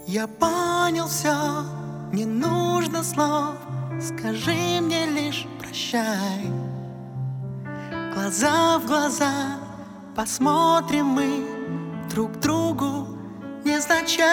Я понял все, не нужно слов. Скажи мне лишь прощай. Глаза в глаза посмотрим мы друг другу невзначай.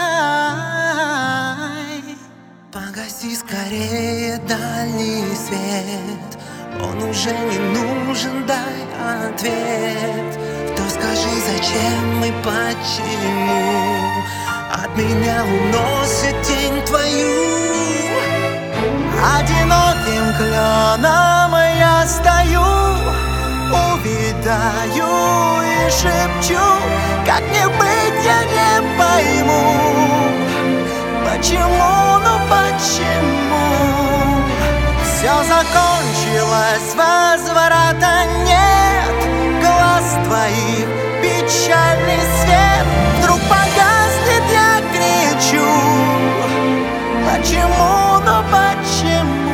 Погаси скорее дальний свет, он уже не нужен, дай ответ. То скажи, зачем и почему от меня уносит тень твою. Одиноким кленом я стою, увидаю и шепчу, как мне быть, я не пойму. Почему, ну почему? Все закончилось, возврата нет. Глаз твоих печальный свет вдруг погаснет, я кричу. Почему, ну почему?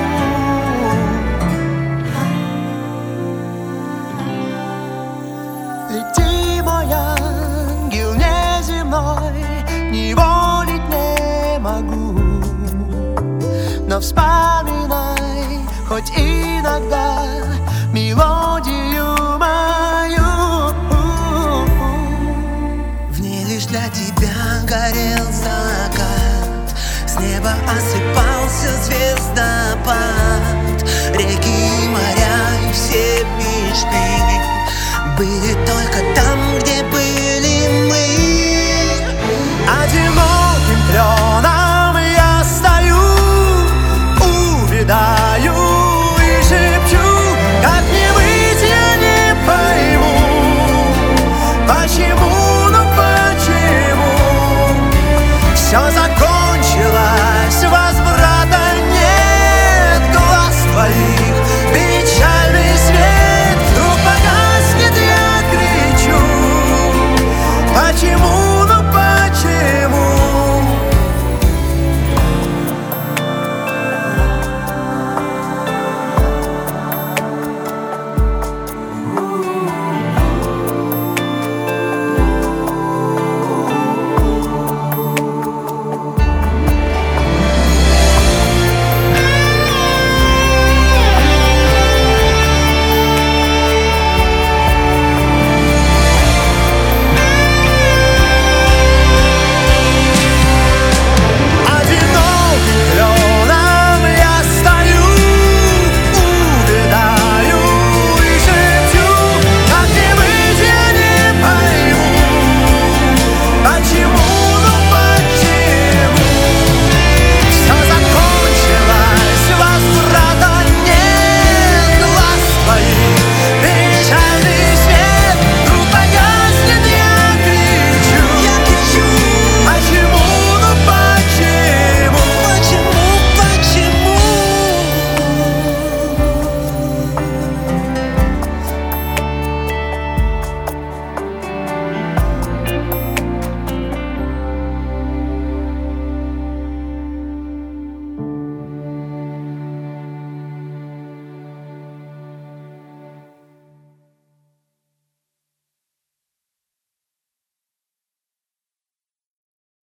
Лети, мой ангел неземной, не волить не могу, но вспоминай хоть иногда мелодию мою. В ней лишь для тебя горел закат, с неба осыпался звездопад. Реки и моря и все мечты были только там,